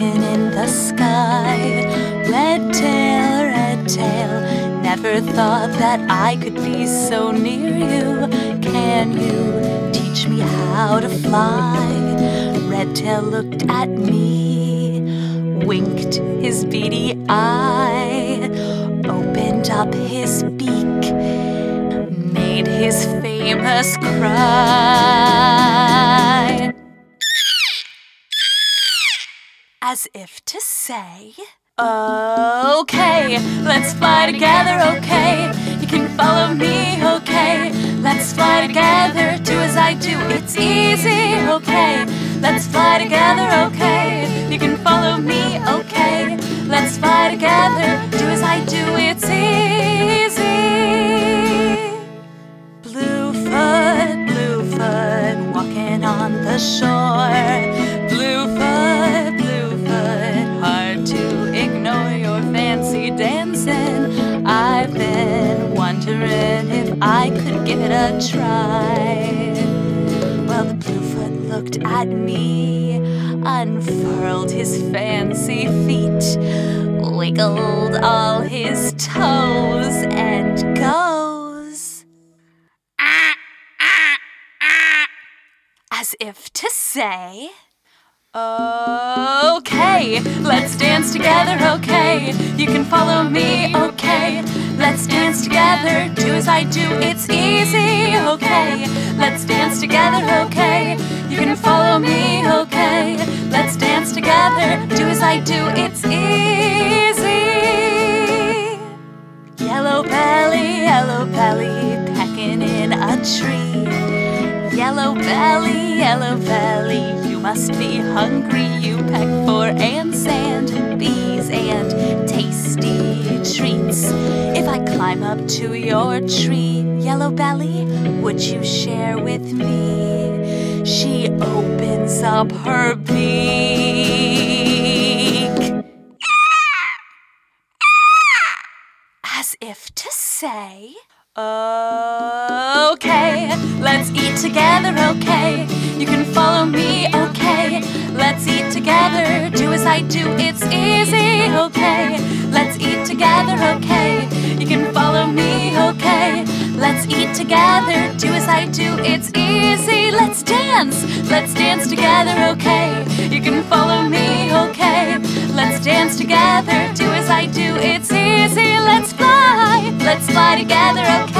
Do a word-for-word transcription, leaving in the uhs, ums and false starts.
pecking in the sky. Red tail, red tail, never thought that I could be so near you. Can you teach me how to fly? Red tail looked at me, winked his beady eye, opened up his beak, made his famous cry, as if to say, okay, let's fly together, okay, you can follow me, okay, let's fly together, do as I do, it's easy, okay, let's fly together, okay, you can follow me, okay, let's fly together, do as I do, it's easy. Bluefoot, Bluefoot, walking on the shore. Bluefoot, Bluefoot, hard to ignore your fancy dancing. I've been wondering if I could give it a try. Well, the Bluefoot looked at me, unfurled his fancy feet, wiggled all his toes, and goes, ah, ah, ah, as if to say, okay, let's dance together, okay, you can follow me, okay, let's dance together, do as I do, it's easy, okay, let's dance together, okay, you can follow me, okay, let's dance together, do as I do, it's easy. Yellow belly, yellow belly, pecking in a tree. Yellow belly, yellow belly, you must be hungry. You peck for ants and bees and tasty treats. If I climb up to your tree, yellow belly, would you share with me? She opens up her beak, as if to say, okay, let's eat together, okay, you can follow me, okay, let's eat together, do as I do, it's easy, okay, let's eat together, okay, you can follow me, okay, let's eat together, do as I do, it's easy, let's dance, let's dance together, okay, you can follow me, okay, let's dance together, do as I do, it's easy, let's fly, let's fly together, okay.